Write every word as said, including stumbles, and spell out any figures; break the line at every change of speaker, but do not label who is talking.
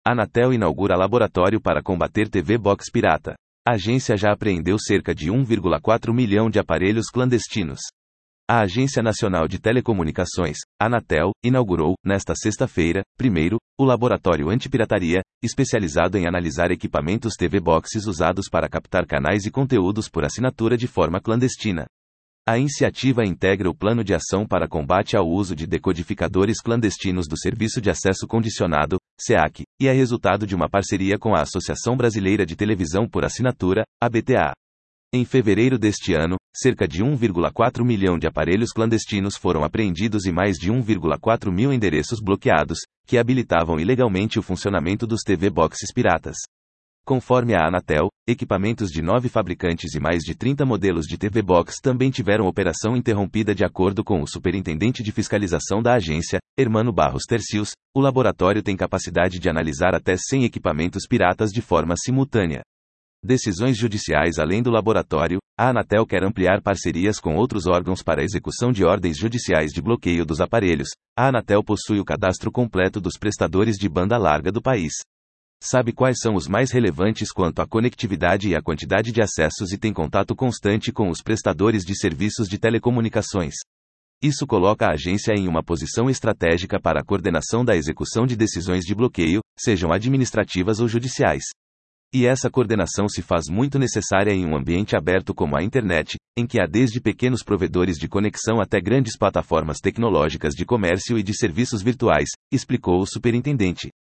Anatel inaugura laboratório para combater T V Box pirata. A agência já apreendeu cerca de um vírgula quatro milhão de aparelhos clandestinos. A Agência Nacional de Telecomunicações, Anatel, inaugurou, nesta sexta-feira, primeiro, o Laboratório Antipirataria, especializado em analisar equipamentos T V Boxes usados para captar canais e conteúdos por assinatura de forma clandestina. A iniciativa integra o Plano de Ação para Combate ao Uso de Decodificadores Clandestinos do Serviço de Acesso Condicionado, SEAC, e é resultado de uma parceria com a Associação Brasileira de Televisão por Assinatura, A B T A. Em fevereiro deste ano, cerca de um vírgula quatro milhão de aparelhos clandestinos foram apreendidos e mais de um vírgula quatro mil endereços bloqueados, que habilitavam ilegalmente o funcionamento dos T V Boxes piratas. Conforme a Anatel, equipamentos de nove fabricantes e mais de trinta modelos de T V Box também tiveram operação interrompida de acordo com o superintendente de fiscalização da agência, Hermano Barros Tercios. O laboratório tem capacidade de analisar até cem equipamentos piratas de forma simultânea. Decisões judiciais. Além do laboratório, a Anatel quer ampliar parcerias com outros órgãos para a execução de ordens judiciais de bloqueio dos aparelhos. A Anatel possui o cadastro completo dos prestadores de banda larga do país. Sabe quais são os mais relevantes quanto à conectividade e à quantidade de acessos e tem contato constante com os prestadores de serviços de telecomunicações. Isso coloca a agência em uma posição estratégica para a coordenação da execução de decisões de bloqueio, sejam administrativas ou judiciais. E essa coordenação se faz muito necessária em um ambiente aberto como a internet, em que há desde pequenos provedores de conexão até grandes plataformas tecnológicas de comércio e de serviços virtuais, explicou o superintendente.